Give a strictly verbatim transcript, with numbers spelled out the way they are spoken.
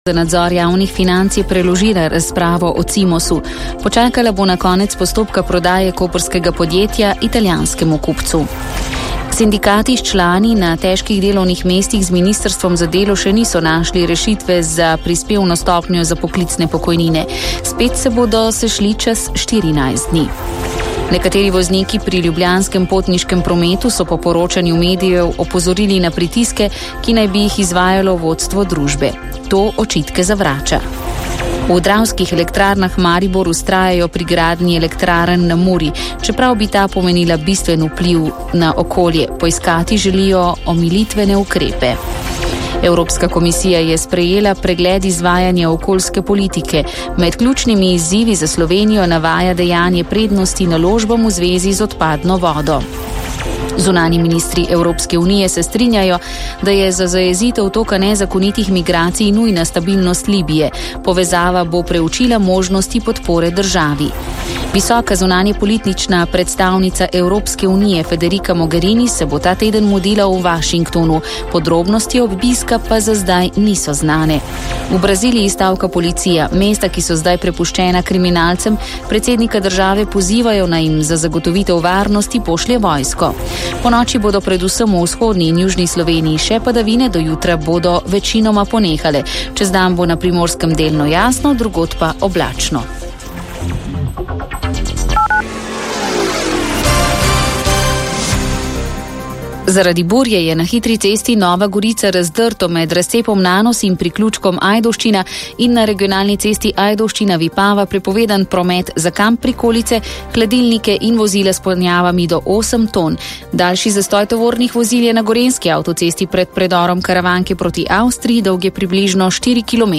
Za nadzor javnih financ je preložila razpravo o Cimosu. Počakala bo na konec postopka prodaje koprskega podjetja italijanskemu kupcu. Sindikati s člani na težkih delovnih mestih z ministrstvom za delo še niso našli rešitve za prispevno stopnjo za poklicne pokojnine. Spet se bodo sešli čez štirinajst dni. Nekateri vozniki pri ljubljanskem potniškem prometu so po poročanju medijev opozorili na pritiske, ki naj bi jih izvajalo vodstvo družbe. To očitke zavrača. V Dravskih elektrarnah Maribor vztrajajo pri gradnji elektrarn na Muri, čeprav bi ta pomenila bistven vpliv na okolje. Poiskati želijo omilitvene ukrepe. Evropska komisija je sprejela pregled izvajanja okoljske politike. Med ključnimi izzivi za Slovenijo navaja dejanje prednosti naložbam v zvezi z odpadno vodo. Zunanji ministri Evropske unije se strinjajo, da je za zajezitev toka nezakonitih migracij nujna stabilnost Libije. Povezava bo preučila možnosti podpore državi. Visoka zunanje politična predstavnica Evropske unije Federica Mogherini se bo ta teden mudila v Washingtonu. Podrobnosti obiska pa za zdaj niso znane. V Braziliji stavka policija. Mesta, ki so zdaj prepuščena kriminalcem, predsednika države pozivajo, naj jim za zagotovitev varnosti pošlje vojsko. Po noči bodo predvsem v vzhodni in južni Sloveniji še padavine, do jutra bodo večinoma ponehale. Čez dan bo na Primorskem delno jasno, drugod pa oblačno. Zaradi burje je na hitri cesti Nova Gorica razdrto med razcepom Nanos in priključkom Ajdovščina in na regionalni cesti Ajdovščina-Vipava prepovedan promet za kamp prikolice, hladilnike in vozila s ponjavami do osem ton. Daljši zastoj tovornih vozil je na gorenjski avtocesti pred predorom Karavanke proti Avstriji, dolge približno štiri kilometre.